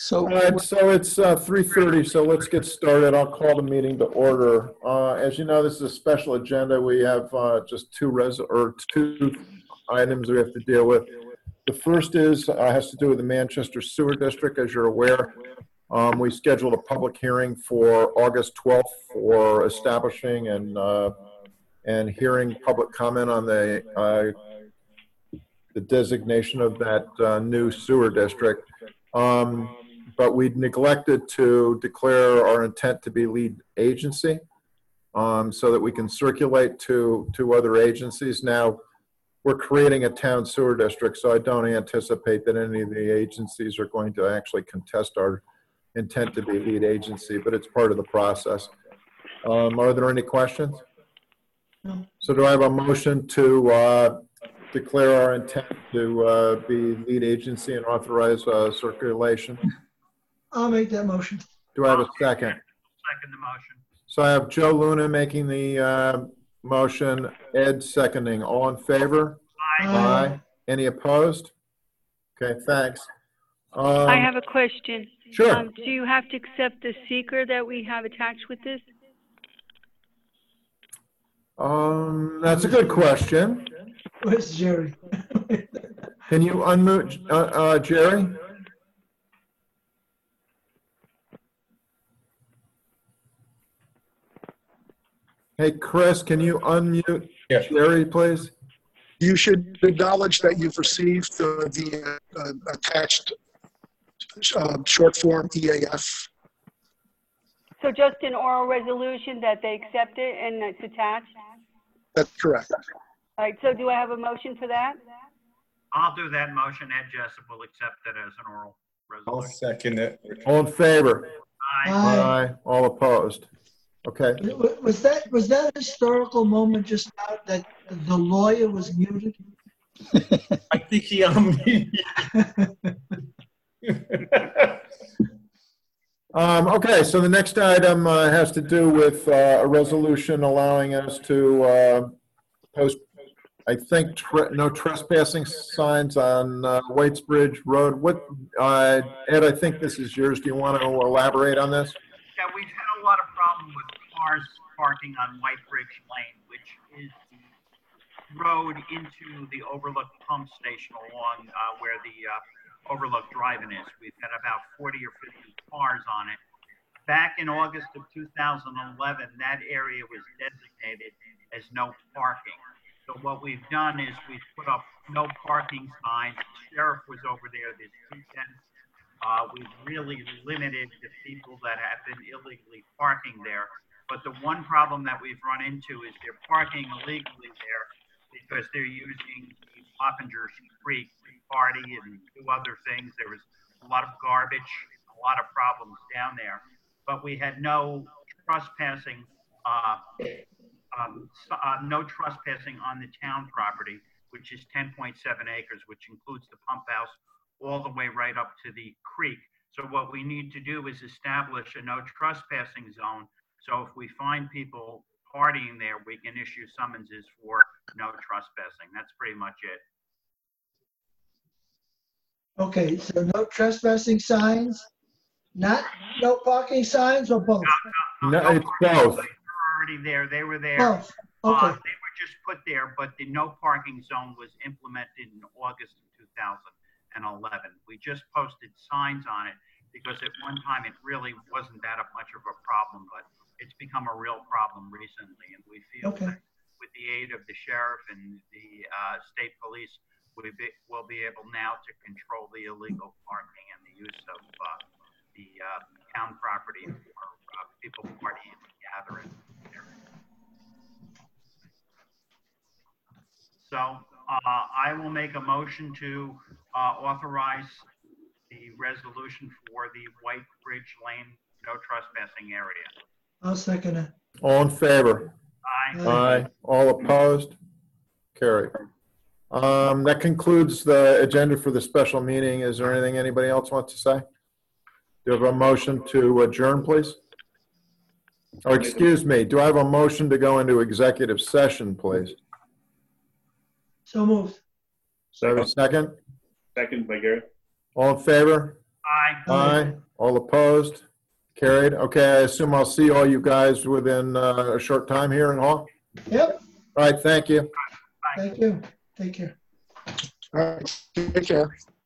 So, All right, so it's 3:30, so let's get started. I'll call the meeting to order. As you know, this is a special agenda. We have just two items we have to deal with. The first has to do with the Manchester Sewer District. As you're aware, we scheduled a public hearing for August 12th for establishing and hearing public comment on the designation of that new sewer district. But we neglected to declare our intent to be lead agency so that we can circulate to other agencies. Now, we're creating a town sewer district, so I don't anticipate that any of the agencies are going to actually contest our intent to be lead agency, but it's part of the process. Are there any questions? No. So do I have a motion to declare our intent to be lead agency and authorize circulation? I'll make that motion. Do I have a second? Second the motion. So I have Joe Luna making the motion, Ed seconding. All in favor? Aye. Any opposed? Okay, thanks. I have a question. Sure. Do you have to accept the seeker that we have attached with this? That's a good question. Where's Jerry? Can you unmute Jerry? Hey, Chris, can you unmute Jerry, please? you should acknowledge that you've received the attached short form EAF. So just an oral resolution that they accept it and it's attached? That's correct. All right, so do I have a motion for that? I'll do that motion. Ed Jessup will accept it as an oral I'll resolution. second it. All in favor? Aye. Aye. All opposed? Okay. Was that a historical moment just now that the lawyer was muted? I think he Okay, so the next item has to do with a resolution allowing us to post, I think, no trespassing signs on Whitesbridge Road. What, Ed, I think this is yours. Do you want to elaborate on this? Yeah, we've had a lot of problems with cars parking on Whitebridge Lane, which is the road into the Overlook Pump Station along where the Overlook Drive-In is. We've got about 40 or 50 cars on it. Back in August of 2011, that area was designated as no parking. So what we've done is we've put up no parking signs. The sheriff was over there this weekend. We've really limited the people that have been illegally parking there. But the one problem that we've run into is they're parking illegally there because they're using the Poppinger Creek to party and do other things. There was a lot of garbage, a lot of problems down there. But we had no trespassing, no trespassing on the town property, which is 10.7 acres, which includes the pump house all the way right up to the creek. So what we need to do is establish a no trespassing zone. So if we find people partying there, we can issue summonses for no trespassing. That's pretty much it. Okay, so no trespassing signs, not no parking signs, or both? No, it's both. They were already there. They were there. Both. Okay. They were just put there, but the no parking zone was implemented in August of 2011. We just posted signs on it because at one time it really wasn't that much of a problem, but it's become a real problem recently. And we feel that with the aid of the sheriff and the state police, we'll be able now to control the illegal parking and the use of the town property for people partying and gathering. So I will make a motion to authorize the resolution for the Whitebridge Lane no trespassing area. I'll second it. All in favor? Aye. Aye. All opposed? Carried. That concludes the agenda for the special meeting. Is there anything anybody else wants to say? Do you have a motion to adjourn, please? Oh, excuse me. Do I have a motion to go into executive session, please? So moved. Do I have a second? Second by Gary. All in favor? Aye. Aye. All opposed? Carried. Okay, I assume I'll see all you guys within a short time here in Hall? Yep, All right, thank you. thank you. Take care. All right, take care.